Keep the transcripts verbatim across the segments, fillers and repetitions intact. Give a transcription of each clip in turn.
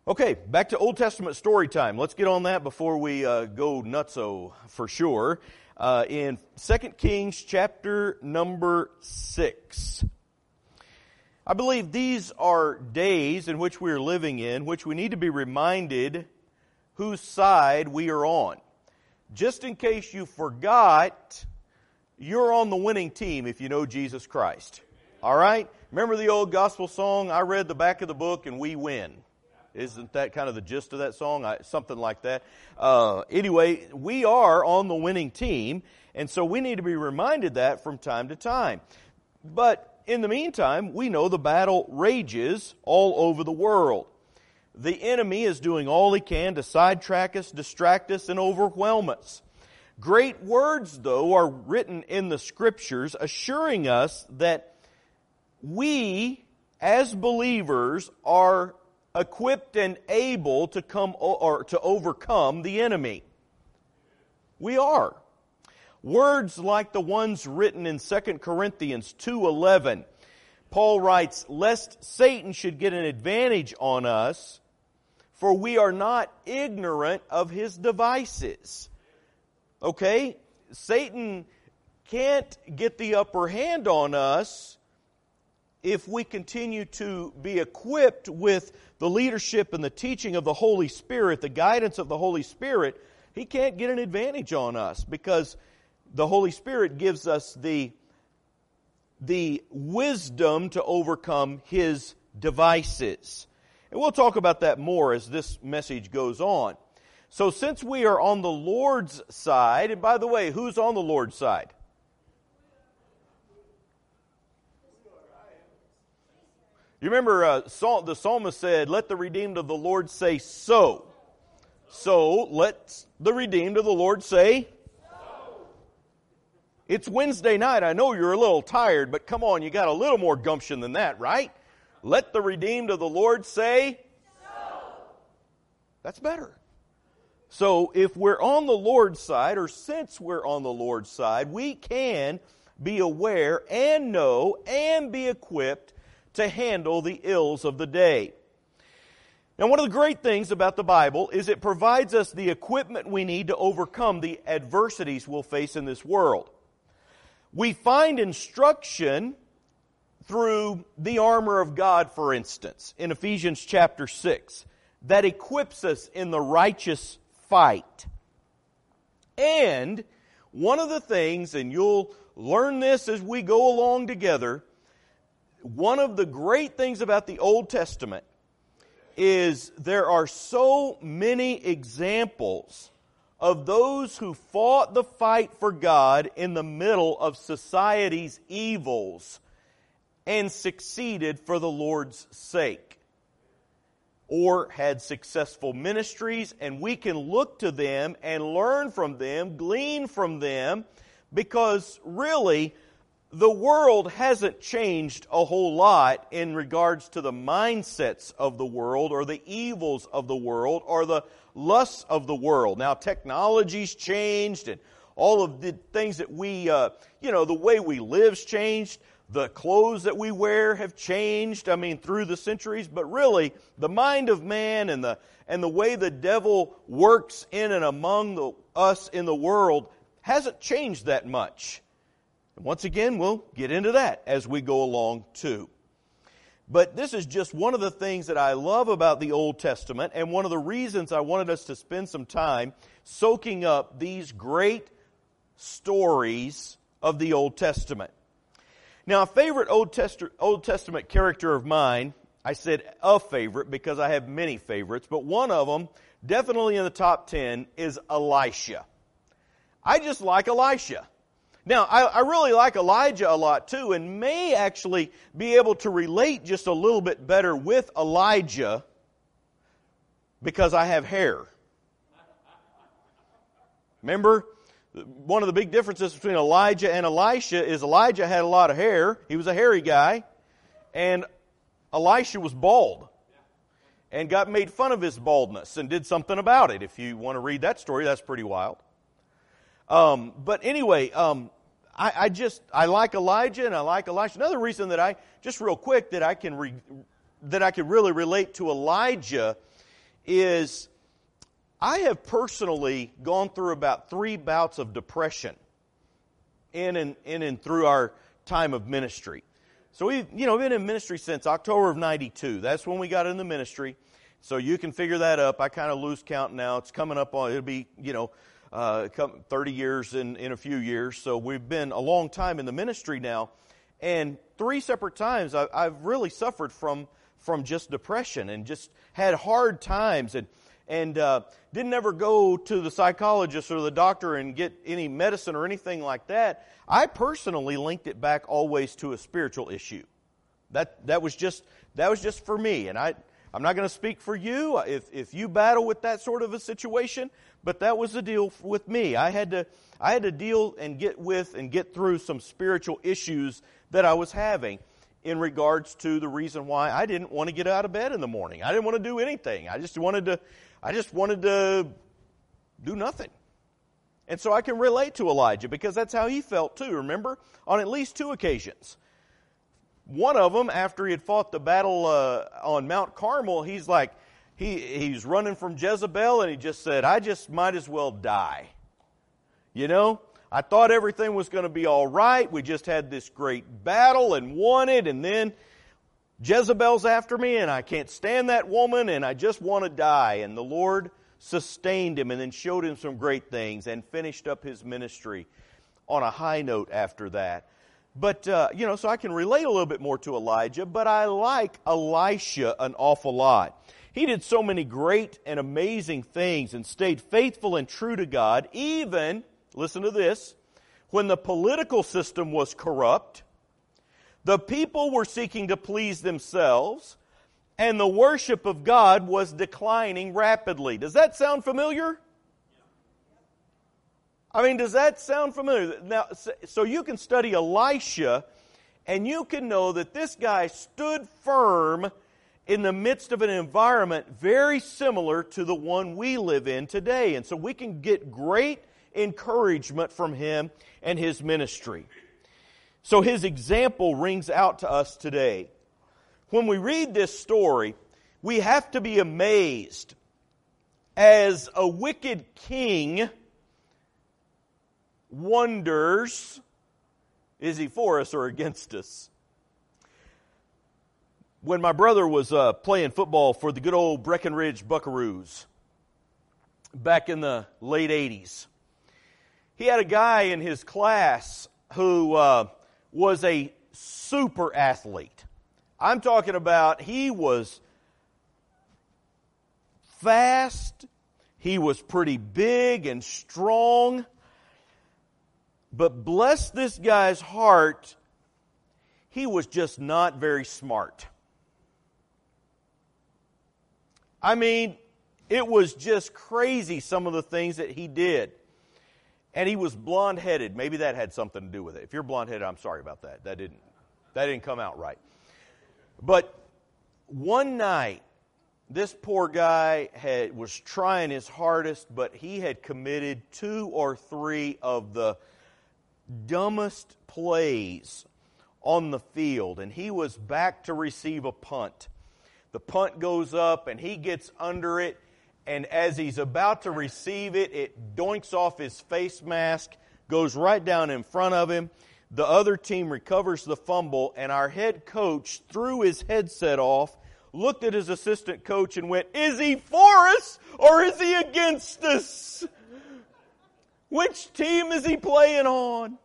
Okay, back to Old Testament story time. Let's get on that before we uh, go nutso for sure. Uh, in Second Kings chapter number six. I believe these are days in which we are living in, which we need to be reminded whose side we are on. Just in case you forgot, you're on the winning team if you know Jesus Christ. All right? Remember the old gospel song, I read the back of the book and we win. Isn't that kind of the gist of that song? I, something like that. Uh, anyway, we are on the winning team, and so we need to be reminded that from time to time. But in the meantime, we know the battle rages all over the world. The enemy is doing all he can to sidetrack us, distract us, and overwhelm us. Great words, though, are written in the Scriptures assuring us that we, as believers, are equipped and able to come or to overcome the enemy. We are. Words like the ones written in Second Corinthians two eleven. Paul writes, "Lest Satan should get an advantage on us, for we are not ignorant of his devices." Okay? Satan can't get the upper hand on us if we continue to be equipped with the leadership and the teaching of the Holy Spirit, the guidance of the Holy Spirit. He can't get an advantage on us because the Holy Spirit gives us the, the wisdom to overcome his devices. And we'll talk about that more as this message goes on. So since we are on the Lord's side, and by the way, who's on the Lord's side? You remember uh, the psalmist said, "Let the redeemed of the Lord say so." So, let the redeemed of the Lord say so. It's Wednesday night. I know you're a little tired, but come on, you got a little more gumption than that, right? Let the redeemed of the Lord say so. That's better. So, if we're on the Lord's side, or since we're on the Lord's side, we can be aware and know and be equipped to handle the ills of the day. Now, one of the great things about the Bible is it provides us the equipment we need to overcome the adversities we'll face in this world. We find instruction through the armor of God, for instance, in Ephesians chapter six, that equips us in the righteous fight. And one of the things, and you'll learn this as we go along together, one of the great things about the Old Testament is there are so many examples of those who fought the fight for God in the middle of society's evils and succeeded for the Lord's sake, or had successful ministries, and we can look to them and learn from them, glean from them, because really the world hasn't changed a whole lot in regards to the mindsets of the world or the evils of the world or the lusts of the world. Now, technology's changed and all of the things that we, uh, you know, the way we live's changed. The clothes that we wear have changed, I mean, through the centuries. But really, the mind of man and the, and the way the devil works in and among the, us in the world hasn't changed that much. Once again, we'll get into that as we go along too. But this is just one of the things that I love about the Old Testament, and one of the reasons I wanted us to spend some time soaking up these great stories of the Old Testament. Now, a favorite Old Testament, Old Testament character of mine, I said a favorite because I have many favorites, but one of them, definitely in the top ten, is Elisha. I just like Elisha. Now, I, I really like Elijah a lot too, and may actually be able to relate just a little bit better with Elijah because I have hair. Remember, one of the big differences between Elijah and Elisha is Elijah had a lot of hair. He was a hairy guy. And Elisha was bald and got made fun of his baldness and did something about it. If you want to read that story, that's pretty wild. Um, but anyway, um, I, I just, I like Elijah and I like Elisha. Another reason that I, just real quick, that I can, re, that I can really relate to Elijah is I have personally gone through about three bouts of depression in and in and through our time of ministry. So we've, you know, been in ministry since October of ninety-two. That's when we got in the ministry. So you can figure that up. I kind of lose count now. It's coming up on, it'll be, you know, uh, thirty years in, in a few years. So we've been a long time in the ministry now. And three separate times I, I've really suffered from from just depression and just had hard times and and uh, didn't ever go to the psychologist or the doctor and get any medicine or anything like that. I personally linked it back always to a spiritual issue. That that was just that was just for me, and I I'm not going to speak for you if if you battle with that sort of a situation, but that was the deal with me. I had to I had to deal and get with and get through some spiritual issues that I was having in regards to the reason why I didn't want to get out of bed in the morning. I didn't want to do anything. I just wanted to I just wanted to do nothing. And so I can relate to Elijah because that's how he felt too, remember? On at least two occasions. One of them, after he had fought the battle uh, on Mount Carmel, he's like, he he's running from Jezebel and he just said, I just might as well die. You know? I thought everything was going to be all right. We just had this great battle and won it, and then Jezebel's after me, and I can't stand that woman, and I just want to die. And the Lord sustained him and then showed him some great things and finished up his ministry on a high note after that. But, uh, you know, so I can relate a little bit more to Elijah, but I like Elisha an awful lot. He did so many great and amazing things and stayed faithful and true to God, even, listen to this, when the political system was corrupt, the people were seeking to please themselves, and the worship of God was declining rapidly. Does that sound familiar? I mean, does that sound familiar? Now, so you can study Elisha, and you can know that this guy stood firm in the midst of an environment very similar to the one we live in today. And so we can get great encouragement from him and his ministry. So his example rings out to us today. When we read this story, we have to be amazed as a wicked king wonders, is he for us or against us? When my brother was uh, playing football for the good old Breckenridge Buckaroos back in the late eighties, he had a guy in his class who uh, was a super athlete. I'm talking about he was fast, he was pretty big and strong, but bless this guy's heart, he was just not very smart. I mean, it was just crazy some of the things that he did. And he was blonde-headed. Maybe that had something to do with it. If you're blonde-headed, I'm sorry about that. That didn't, that didn't come out right. But one night, this poor guy had was trying his hardest, but he had committed two or three of the dumbest plays on the field. And he was back to receive a punt. The punt goes up, and he gets under it. And as he's about to receive it, it doinks off his face mask, goes right down in front of him. The other team recovers the fumble, and our head coach threw his headset off, looked at his assistant coach, and went, "Is he for us or is he against us? Which team is he playing on?"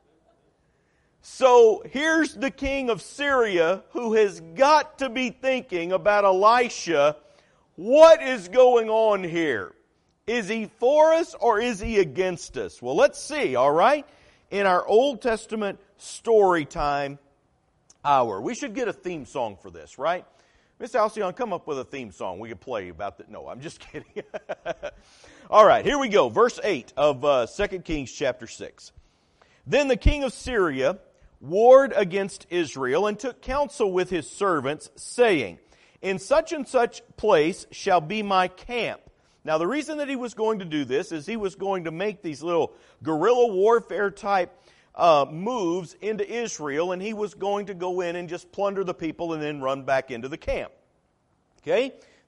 So here's the king of Syria who has got to be thinking about Elisha. What is going on here? Is he for us or is he against us? Well, let's see, all right? In our Old Testament story time hour. We should get a theme song for this, right? Miss Alcyon, come up with a theme song we could play about that. No, I'm just kidding. All right, here we go. Verse eight of uh, Second Kings chapter six. Then the king of Syria warred against Israel and took counsel with his servants, saying, "In such and such place shall be my camp." Now, the reason that he was going to do this is he was going to make these little guerrilla warfare type uh, moves into Israel, and he was going to go in and just plunder the people and then run back into the camp. Okay?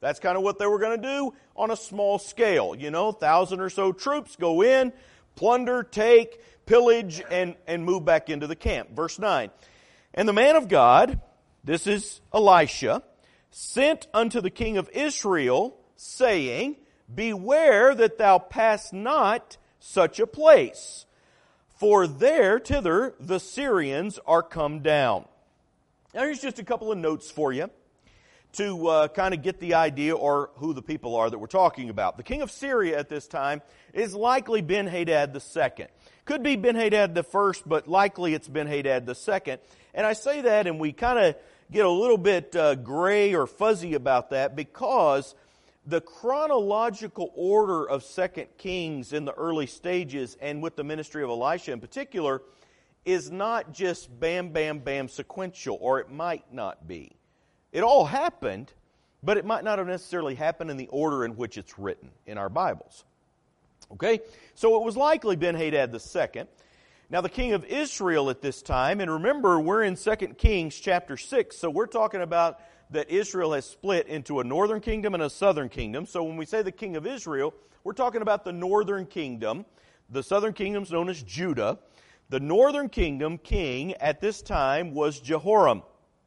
That's kind of what they were going to do on a small scale. You know, thousand or so troops go in, plunder, take, pillage, and, and move back into the camp. Verse nine. And the man of God, this is Elisha, sent unto the king of Israel, saying, Beware that thou pass not such a place, for there thither the Syrians are come down. Now here's just a couple of notes for you to uh, kind of get the idea or who the people are that we're talking about. The king of Syria at this time is likely Ben-Hadad the second. Could be Ben-Hadad the first, but likely it's Ben-Hadad the second. And I say that and we kind of get a little bit uh, gray or fuzzy about that because the chronological order of Second Kings in the early stages and with the ministry of Elisha in particular is not just bam, bam, bam sequential, or it might not be. It all happened, but it might not have necessarily happened in the order in which it's written in our Bibles. Okay? So it was likely Ben-Hadad the second. Now the king of Israel at this time, and remember we're in Second Kings chapter six, so we're talking about that Israel has split into a northern kingdom and a southern kingdom. So when we say the king of Israel, we're talking about the northern kingdom. The southern kingdom is known as Judah. The northern kingdom king at this time was Jehoram.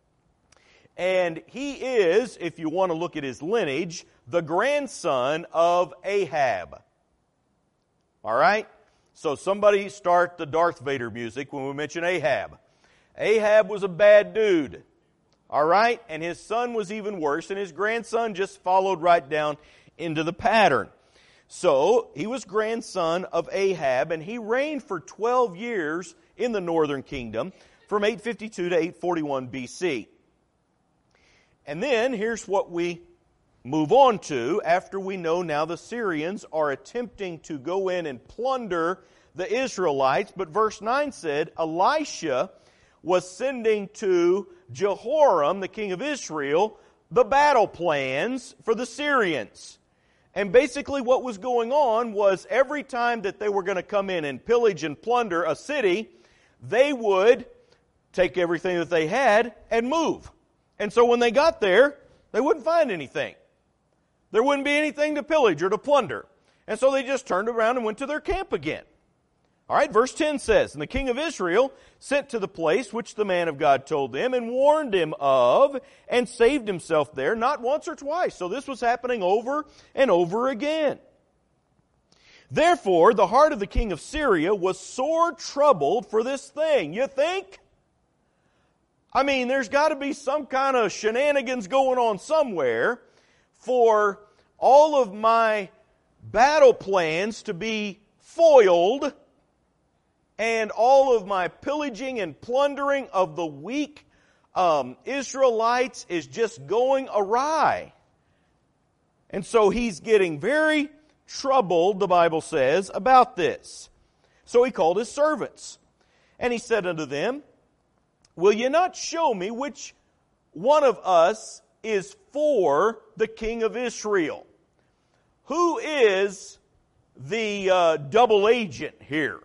And he is, if you want to look at his lineage, the grandson of Ahab. All right? So somebody start the Darth Vader music when we mention Ahab. Ahab was a bad dude. All right? And his son was even worse, and his grandson just followed right down into the pattern. So he was grandson of Ahab, and he reigned for twelve years in the northern kingdom from eight fifty-two to eight forty-one B C. And then here's what we move on to after we know now the Syrians are attempting to go in and plunder the Israelites. But verse nine said, Elisha was sending to Jehoram, the king of Israel, the battle plans for the Syrians. And basically what was going on was every time that they were going to come in and pillage and plunder a city, they would take everything that they had and move. And so when they got there, they wouldn't find anything. There wouldn't be anything to pillage or to plunder. And so they just turned around and went to their camp again. All right, verse ten says, And the king of Israel sent to the place which the man of God told them and warned him of and saved himself there, not once or twice. So this was happening over and over again. Therefore, the heart of the king of Syria was sore troubled for this thing. You think? I mean, there's got to be some kind of shenanigans going on somewhere for all of my battle plans to be foiled and all of my pillaging and plundering of the weak um, Israelites is just going awry. And so he's getting very troubled, the Bible says, about this. So he called his servants. And he said unto them, Will ye not show me which one of us is for the king of Israel? Who is the uh, double agent here?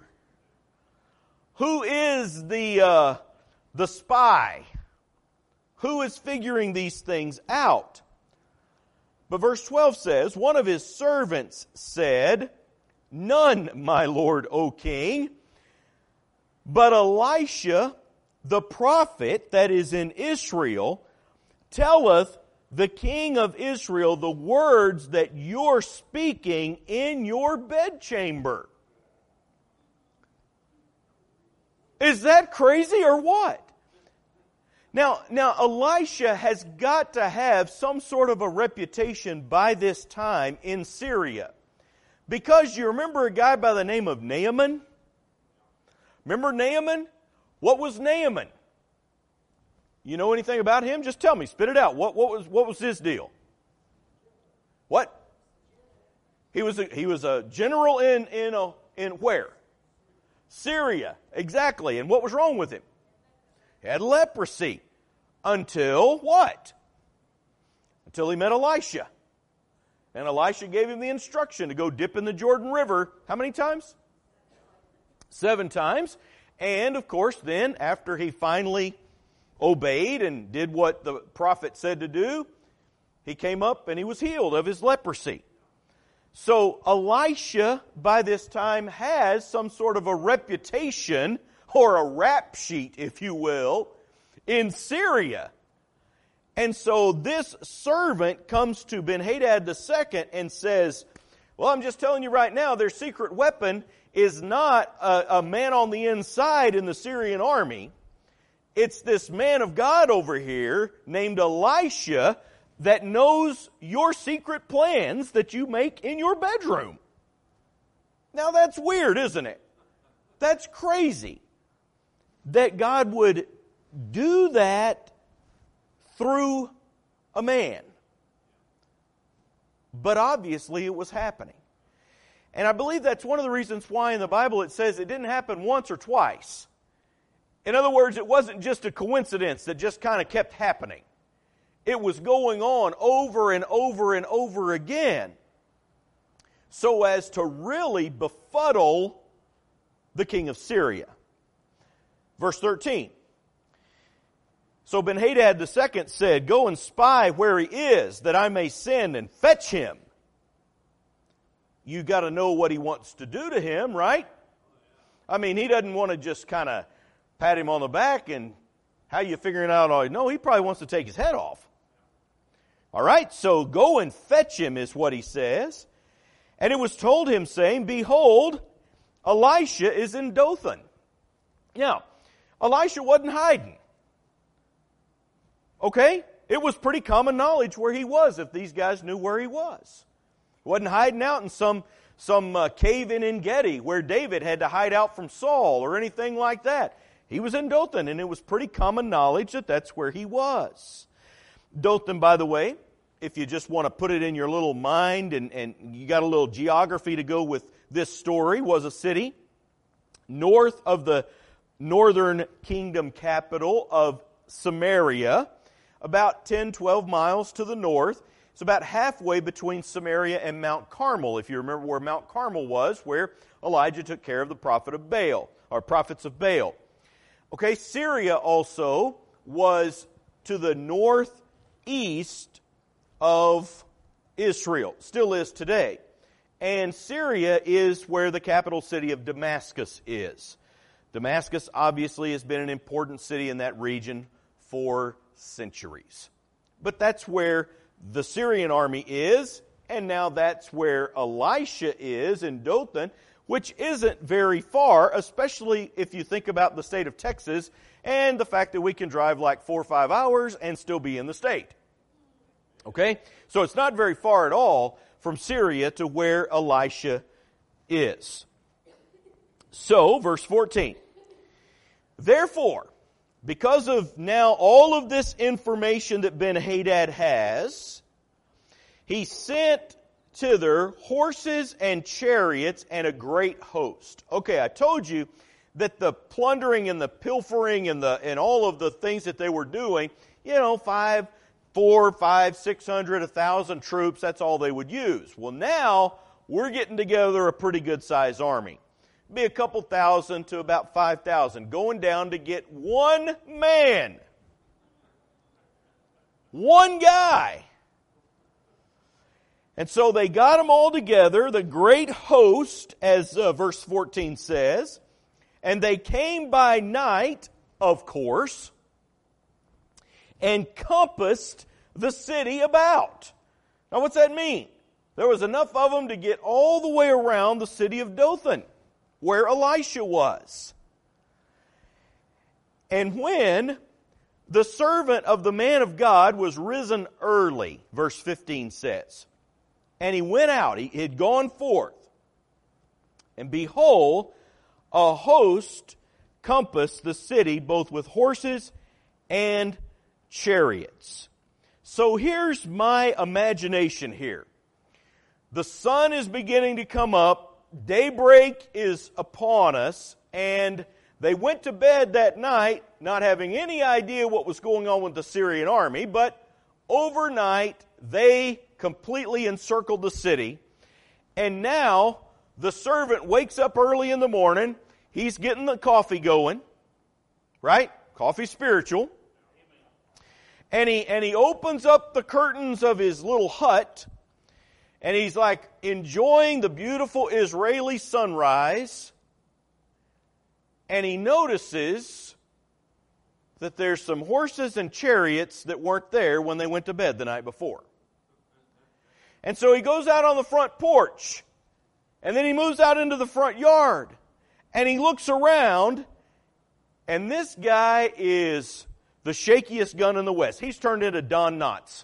Who is the uh, the spy? Who is figuring these things out? But verse twelve says, One of his servants said, None, my lord, O king, but Elisha, the prophet that is in Israel, telleth the king of Israel the words that you're speaking in your bedchamber. Is that crazy or what? Now, now Elisha has got to have some sort of a reputation by this time in Syria. Because you remember a guy by the name of Naaman? Remember Naaman? What was Naaman? You know anything about him? Just tell me. Spit it out. What, what was what was his deal? What? He was a, he was a general in in a, in where? Syria. Exactly. And what was wrong with him? He had leprosy. Until what? Until he met Elisha. And Elisha gave him the instruction to go dip in the Jordan River. How many times? Seven times. And, of course, then, after he finally obeyed and did what the prophet said to do, He came up and he was healed of his leprosy. So Elisha, by this time, has some sort of a reputation, or a rap sheet, if you will, in Syria. And so this servant comes to Ben-Hadad the second and says, well, I'm just telling you right now, their secret weapon is not a, a man on the inside in the Syrian army. It's this man of God over here named Elisha that knows your secret plans that you make in your bedroom. Now that's weird, isn't it? That's crazy that God would do that through a man. But obviously it was happening. And I believe that's one of the reasons why in the Bible it says it didn't happen once or twice. In other words, it wasn't just a coincidence that just kind of kept happening. It was going on over and over and over again, so as to really befuddle the king of Syria. Verse thirteen. So Ben-Hadad the second said, go and spy where he is, that I may send and fetch him. You got to know what he wants to do to him, right? I mean, he doesn't want to just kind of pat him on the back and how you figuring out all. No, he probably wants to take his head off. All right, so go and fetch him is what he says. And it was told him, saying, behold, Elisha is in Dothan. Now, Elisha wasn't hiding. Okay? It was pretty common knowledge where he was if these guys knew where he was. He wasn't hiding out in some, some uh, cave in En-Gedi where David had to hide out from Saul or anything like that. He was in Dothan, and it was pretty common knowledge that that's where he was. Dothan, by the way, if you just want to put it in your little mind and, and you got a little geography to go with this story, was a city north of the northern kingdom capital of Samaria, about ten, twelve miles to the north. It's about halfway between Samaria and Mount Carmel, if you remember where Mount Carmel was, where Elijah took care of the prophet of Baal, or prophets of Baal. Okay, Syria also was to the northeast of Israel, still is today. And Syria is where the capital city of Damascus is. Damascus obviously has been an important city in that region for centuries. But that's where the Syrian army is, and now that's where Elisha is in Dothan, which isn't very far, especially if you think about the state of Texas and the fact that we can drive like four or five hours and still be in the state. Okay? So it's not very far at all from Syria to where Elisha is. So, verse fourteen. Therefore, because of now all of this information that Ben-Hadad has, he sent thither horses and chariots and a great host. Okay, I told you that the plundering and the pilfering and the and all of the things that they were doing, you know, five, four, five, six hundred, a thousand troops, that's all they would use. Well, now we're getting together a pretty good sized army. Be a couple thousand to about five thousand, going down to get one man. One guy. And so they got them all together, the great host, as uh, verse fourteen says, and they came by night, of course, and compassed the city about. Now what's that mean? There was enough of them to get all the way around the city of Dothan, where Elisha was. And when the servant of the man of God was risen early, verse fifteen says, and he went out, he had gone forth, and behold, a host compassed the city both with horses and chariots. So here's my imagination here. The sun is beginning to come up, daybreak is upon us, and they went to bed that night not having any idea what was going on with the Syrian army, but overnight they completely encircled the city. And now the servant wakes up early in the morning, he's getting the coffee going, right? Coffee spiritual. And he, and he opens up the curtains of his little hut, and he's like enjoying the beautiful Israeli sunrise, and he notices that there's some horses and chariots that weren't there when they went to bed the night before. And so he goes out on the front porch, and then he moves out into the front yard, and he looks around, and this guy is the shakiest gun in the West. He's turned into Don Knotts.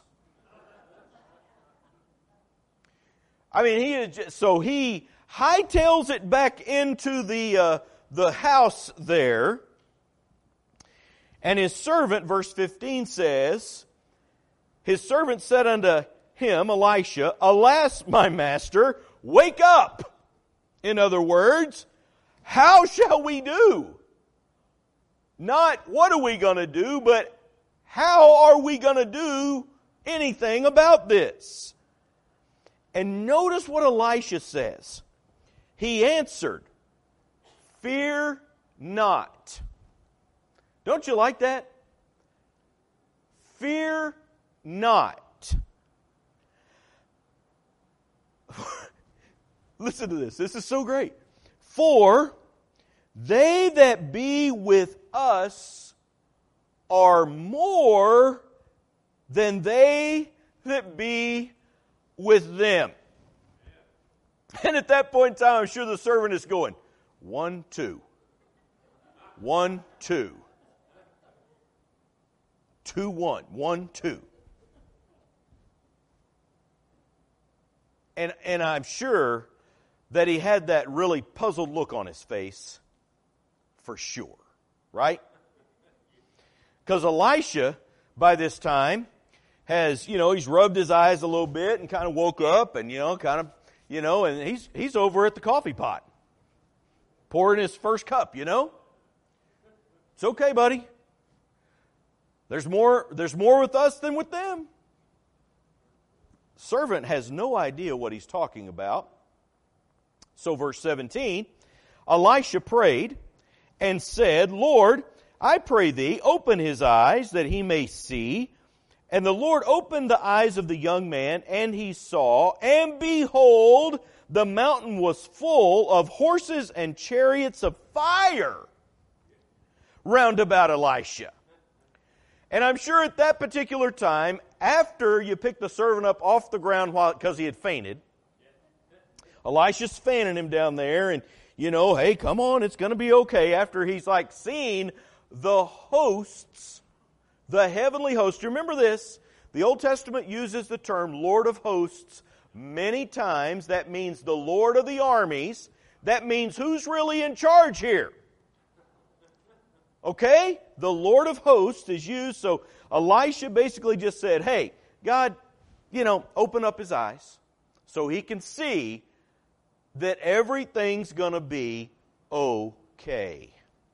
I mean, he is just, so he hightails it back into the uh, the house there, and his servant, verse fifteen says, his servant said unto him, Elisha, Alas, my master, wake up. In other words, how shall we do? Not what are we going to do, but how are we going to do anything about this? And notice what Elisha says. He answered, Fear not. Don't you like that? Fear not. Listen to this. This is so great. For they that be with us are more than they that be with them. And at that point in time, I'm sure the servant is going, one, two. One, two. Two, one. One, two. And, and I'm sure that he had that really puzzled look on his face for sure. Right? Because Elisha, by this time, has, you know, he's rubbed his eyes a little bit and kind of woke up and, you know, kind of, you know, and he's he's over at the coffee pot, pouring his first cup, you know. It's okay, buddy. There's more, there's more with us than with them. Servant has no idea what he's talking about. So verse seventeen, Elisha prayed and said, Lord, I pray thee, open his eyes that he may see. And the Lord opened the eyes of the young man, and he saw, and behold, the mountain was full of horses and chariots of fire round about Elisha. And I'm sure at that particular time, after you pick the servant up off the ground while because he had fainted, Elisha's fanning him down there, and you know, hey, come on, it's going to be okay. After he's like seen the hosts, the heavenly hosts. Remember this, the Old Testament uses the term Lord of hosts many times. That means the Lord of the armies. That means who's really in charge here? Okay? The Lord of hosts is used. So Elisha basically just said, hey, God, you know, open up his eyes so he can see that everything's going to be okay.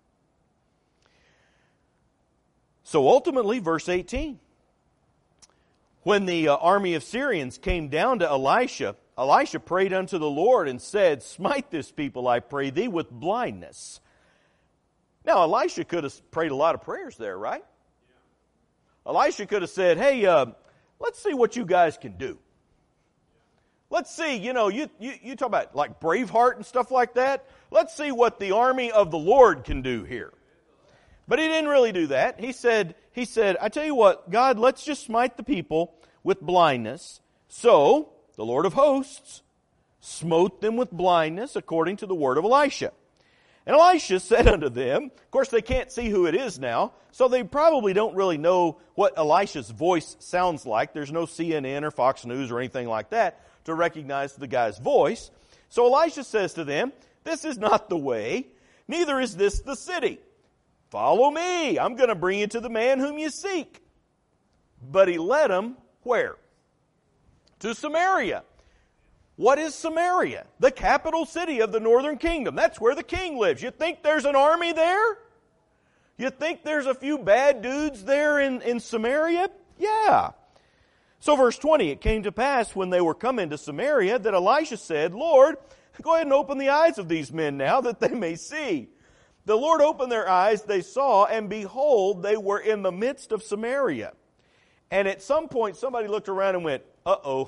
So ultimately, verse eighteen, when the uh, army of Syrians came down to Elisha, Elisha prayed unto the Lord and said, Smite this people, I pray thee, with blindness. Now, Elisha could have prayed a lot of prayers there, right? Yeah. Elisha could have said, hey, uh, let's see what you guys can do. Let's see, you know, you, you, you talk about like Braveheart and stuff like that. Let's see what the army of the Lord can do here. But he didn't really do that. He said, he said, I tell you what, God, let's just smite the people with blindness. So, the Lord of hosts smote them with blindness according to the word of Elisha. And Elisha said unto them, of course they can't see who it is now, so they probably don't really know what Elisha's voice sounds like. There's no C N N or Fox News or anything like that to recognize the guy's voice. So Elisha says to them, this is not the way, neither is this the city. Follow me, I'm going to bring you to the man whom you seek. But he led them where? To Samaria. What is Samaria? The capital city of the northern kingdom. That's where the king lives. You think there's an army there? You think there's a few bad dudes there in, in Samaria? Yeah. So verse twenty, it came to pass when they were come into Samaria that Elisha said, Lord, go ahead and open the eyes of these men now that they may see. The Lord opened their eyes, they saw, and behold, they were in the midst of Samaria. And at some point, somebody looked around and went, uh-oh.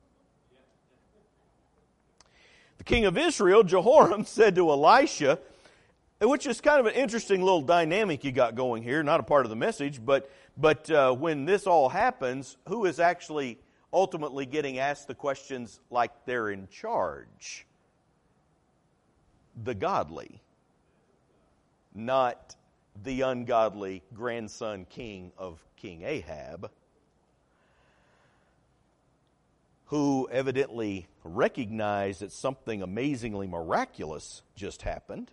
The king of Israel, Jehoram, said to Elisha, which is kind of an interesting little dynamic you got going here, not a part of the message, but but uh, when this all happens, who is actually ultimately getting asked the questions like they're in charge? The godly, not the ungodly grandson king of King Ahab, who evidently recognized that something amazingly miraculous just happened.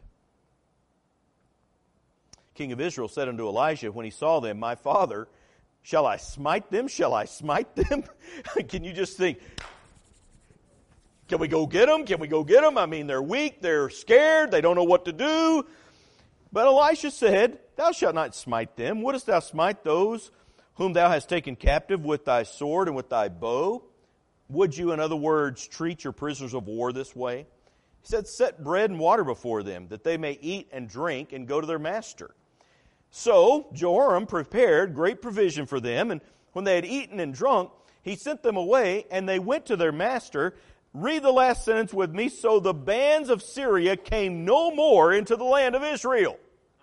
King of Israel said unto Elijah when he saw them, my father, shall I smite them? Shall I smite them? Can you just think, can we go get them? Can we go get them? I mean, they're weak, they're scared, they don't know what to do. But Elisha said, thou shalt not smite them. Wouldest thou smite those whom thou hast taken captive with thy sword and with thy bow? Would you, in other words, treat your prisoners of war this way? He said, set bread and water before them, that they may eat and drink and go to their master. So Jehoram prepared great provision for them, and when they had eaten and drunk, he sent them away, and they went to their master. Read the last sentence with me. So the bands of Syria came no more into the land of Israel.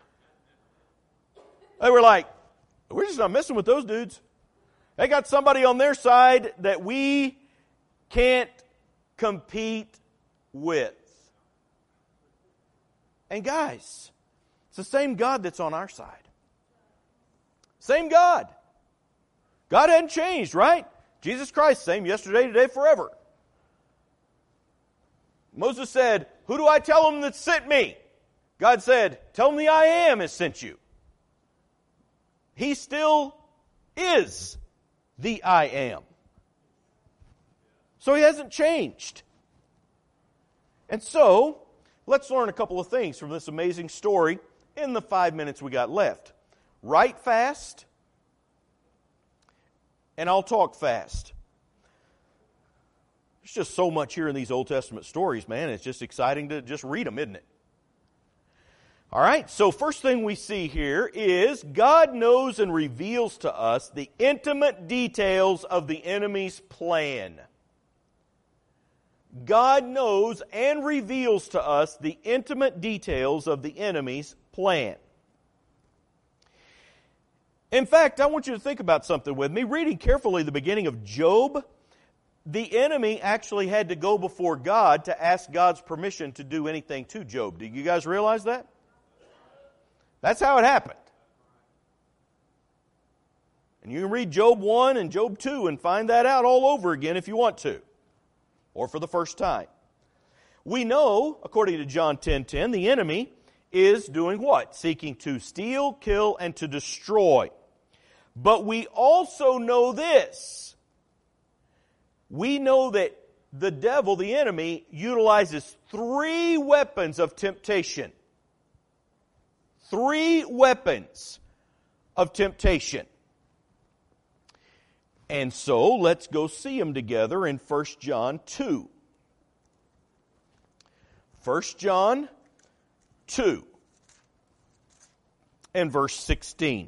They were like, we're just not messing with those dudes. They got somebody on their side that we can't compete with. And guys, it's the same God that's on our side. Same God. God hadn't changed, right? Jesus Christ, same yesterday, today, forever. Moses said, who do I tell them that sent me? God said, tell them the I am has sent you. He still is the I am. So He hasn't changed. And so, let's learn a couple of things from this amazing story in the five minutes we got left. Write fast, and I'll talk fast. There's just so much here in these Old Testament stories, man. It's just exciting to just read them, isn't it? All right, so first thing we see here is God knows and reveals to us the intimate details of the enemy's plan. God knows and reveals to us the intimate details of the enemy's plan. In fact, I want you to think about something with me. Reading carefully the beginning of Job, the enemy actually had to go before God to ask God's permission to do anything to Job. Do you guys realize that? That's how it happened. And you can read Job one and Job two and find that out all over again if you want to. Or for the first time. We know, according to John ten ten, the enemy is doing what? Seeking to steal, kill, and to destroy. But we also know this. We know that the devil, the enemy, utilizes three weapons of temptation. Three weapons of temptation. And so, let's go see them together in First John two. First John two and verse sixteen.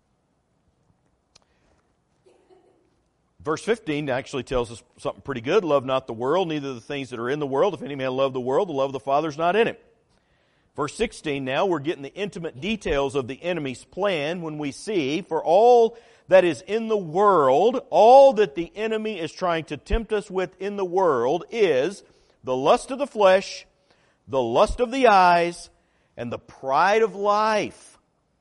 Verse fifteen actually tells us something pretty good. Love not the world, neither the things that are in the world. If any man love the world, the love of the Father is not in him. Verse sixteen, now we're getting the intimate details of the enemy's plan when we see, for all that is in the world, all that the enemy is trying to tempt us with in the world is the lust of the flesh, the lust of the eyes, and the pride of life.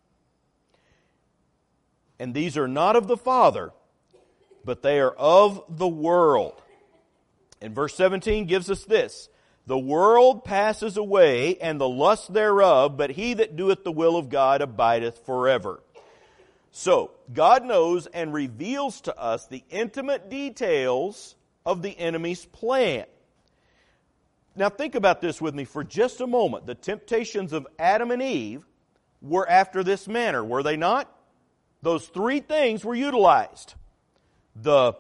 And these are not of the Father, but they are of the world. And verse seventeen gives us this. The world passes away, and the lust thereof, but he that doeth the will of God abideth forever. So, God knows and reveals to us the intimate details of the enemy's plan. Now think about this with me for just a moment. The temptations of Adam and Eve were after this manner, were they not? Those three things were utilized. The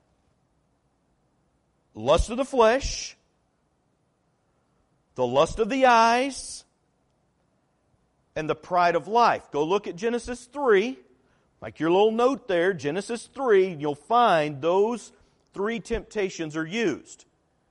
lust of the flesh, the lust of the eyes, and the pride of life. Go look at Genesis three. Like your little note there, Genesis three, you'll find those three temptations are used.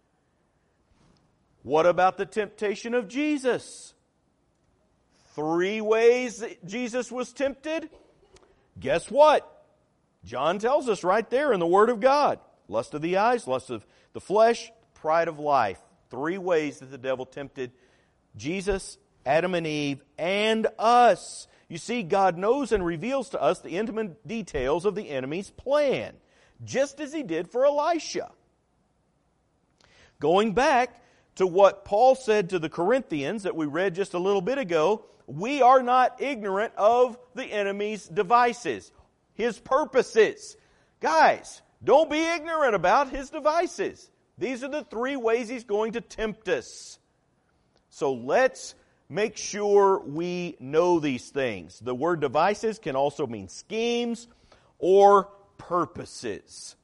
What about the temptation of Jesus? Three ways that Jesus was tempted? Guess what? John tells us right there in the Word of God. Lust of the eyes, lust of the flesh, pride of life. Three ways that the devil tempted Jesus, Adam and Eve, and us. You see, God knows and reveals to us the intimate details of the enemy's plan, just as He did for Elisha. Going back to what Paul said to the Corinthians that we read just a little bit ago, we are not ignorant of the enemy's devices, his purposes. Guys, don't be ignorant about his devices. These are the three ways he's going to tempt us. So let's make sure we know these things. The word devices can also mean schemes or purposes.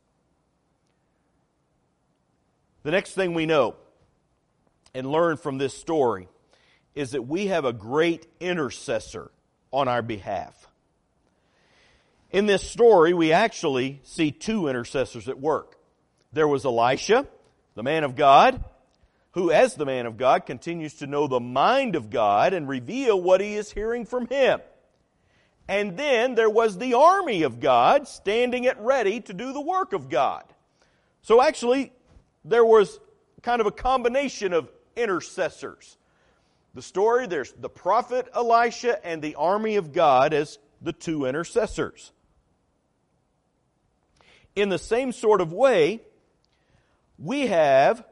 The next thing we know and learn from this story is that we have a great intercessor on our behalf. In this story, we actually see two intercessors at work. There was Elisha, the man of God, who as the man of God continues to know the mind of God and reveal what he is hearing from Him. And then there was the army of God standing at ready to do the work of God. So actually, there was kind of a combination of intercessors. The story, there's the prophet Elisha and the army of God as the two intercessors. In the same sort of way, we have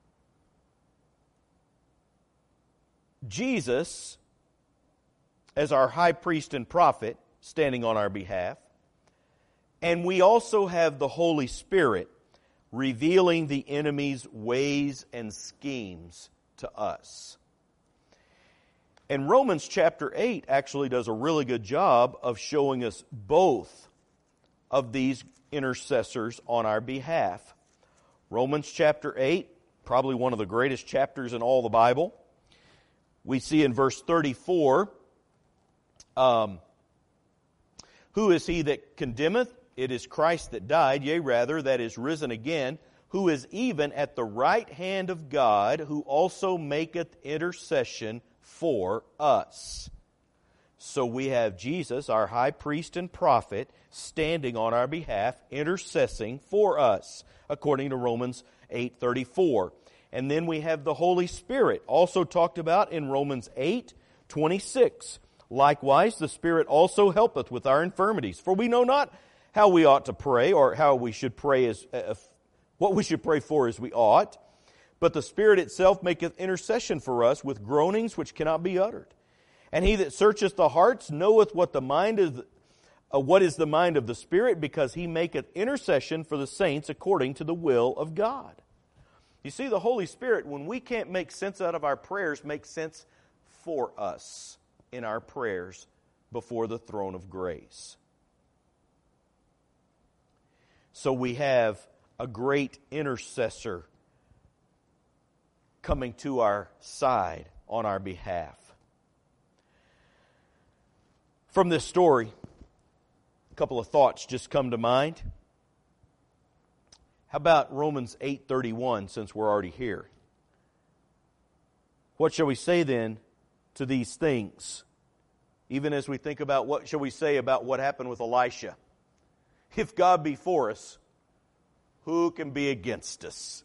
Jesus as our high priest and prophet standing on our behalf. And we also have the Holy Spirit revealing the enemy's ways and schemes to us. And Romans chapter eight actually does a really good job of showing us both of these intercessors on our behalf. Romans chapter eight, probably one of the greatest chapters in all the Bible. We see in verse thirty-four, um, who is he that condemneth? It is Christ that died, yea rather, that is risen again, who is even at the right hand of God, who also maketh intercession for us. So we have Jesus, our high priest and prophet, standing on our behalf, intercessing for us, according to Romans eight thirty-four. And then we have the Holy Spirit, also talked about in Romans eight twenty-six. Likewise, the Spirit also helpeth with our infirmities, for we know not how we ought to pray, or how we should pray as uh, what we should pray for as we ought. But the Spirit itself maketh intercession for us with groanings which cannot be uttered. And he that searcheth the hearts knoweth what the mind is, uh, what is the mind of the Spirit, because he maketh intercession for the saints according to the will of God. You see, the Holy Spirit, when we can't make sense out of our prayers, makes sense for us in our prayers before the throne of grace. So we have a great intercessor coming to our side on our behalf. From this story, a couple of thoughts just come to mind. How about Romans eight thirty-one, since we're already here? What shall we say then to these things? Even as we think about what shall we say about what happened with Elisha? If God be for us, who can be against us?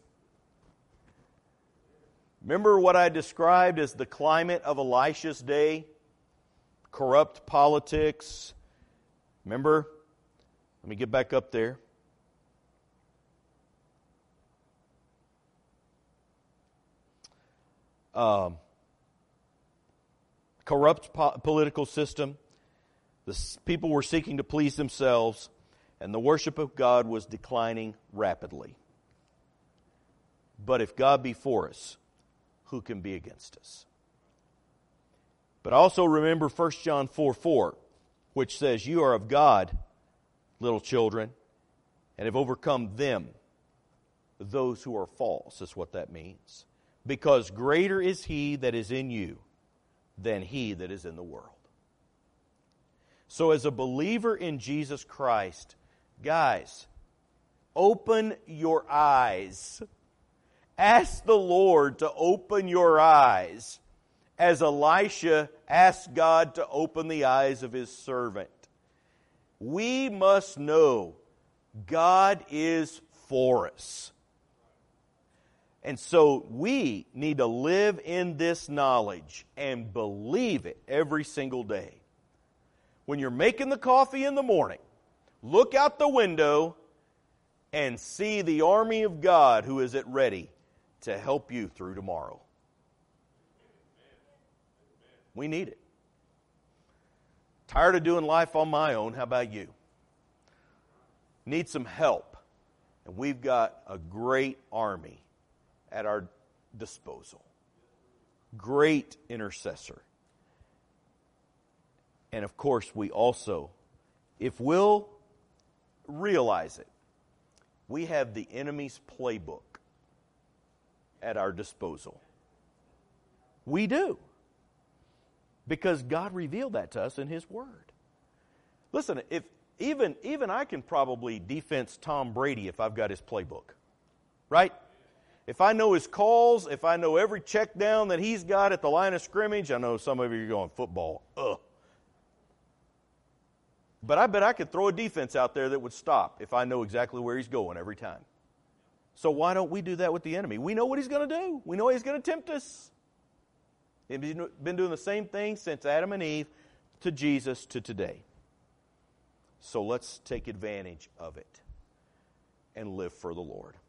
Remember what I described as the climate of Elisha's day? Corrupt politics. Remember? Let me get back up there. Um, corrupt po- political system. The s- people were seeking to please themselves, and the worship of God was declining rapidly. But if God be for us, who can be against us? But also remember First John four four, which says, you are of God, little children, and have overcome them, those who are false, is what that means. Because greater is he that is in you than he that is in the world. So as a believer in Jesus Christ, guys, open your eyes. Ask the Lord to open your eyes, as Elisha asked God to open the eyes of his servant. We must know God is for us. And so we need to live in this knowledge and believe it every single day. When you're making the coffee in the morning, look out the window and see the army of God who is at ready to help you through tomorrow. We need it. Tired of doing life on my own? How about you? Need some help. And we've got a great army at our disposal. Great intercessor. And of course, we also, if we'll realize it, we have the enemy's playbook at our disposal. We do. Because God revealed that to us in His Word. Listen, if even, even I can probably defense Tom Brady if I've got his playbook. Right? If I know his calls, if I know every check down that he's got at the line of scrimmage, I know some of you are going, football, ugh. But I bet I could throw a defense out there that would stop if I know exactly where he's going every time. So why don't we do that with the enemy? We know what he's going to do. We know he's going to tempt us. He's been doing the same thing since Adam and Eve to Jesus to today. So let's take advantage of it and live for the Lord.